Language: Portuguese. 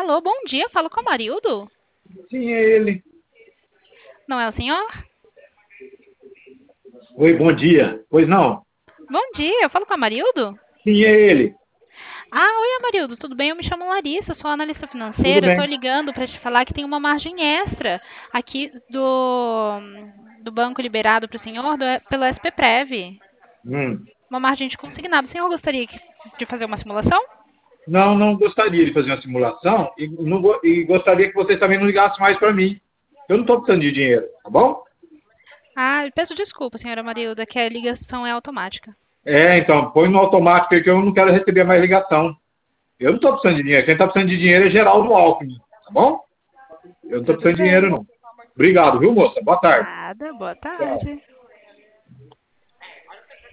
Alô, bom dia, falo com o Amarildo? Sim, é ele. Não é o senhor? Oi, bom dia. Pois não? Bom dia, eu falo com o Amarildo? Sim, é ele. Ah, oi Amarildo, tudo bem? Eu me chamo Larissa, sou analista Tudo financeira. Eu tô bem. ligando para te falar que tem uma margem extra aqui do banco liberado para o senhor pelo SPPrev. Hum. Uma margem de consignado. O senhor gostaria de fazer uma simulação? Não, não gostaria de fazer uma simulação e, e gostaria que vocês também não ligassem mais para mim. Eu não estou precisando de dinheiro, tá bom? Ah, eu peço desculpa, senhora Amarildo, é que a ligação é automática. É, então, põe no automático aí que eu não quero receber mais ligação. Eu não estou precisando de dinheiro. Quem está precisando de dinheiro é Geraldo Alckmin, tá bom? Eu não estou Tudo precisando de dinheiro, bem. não. Obrigado, viu, moça? Boa tarde. Nada, boa Tchau. tarde.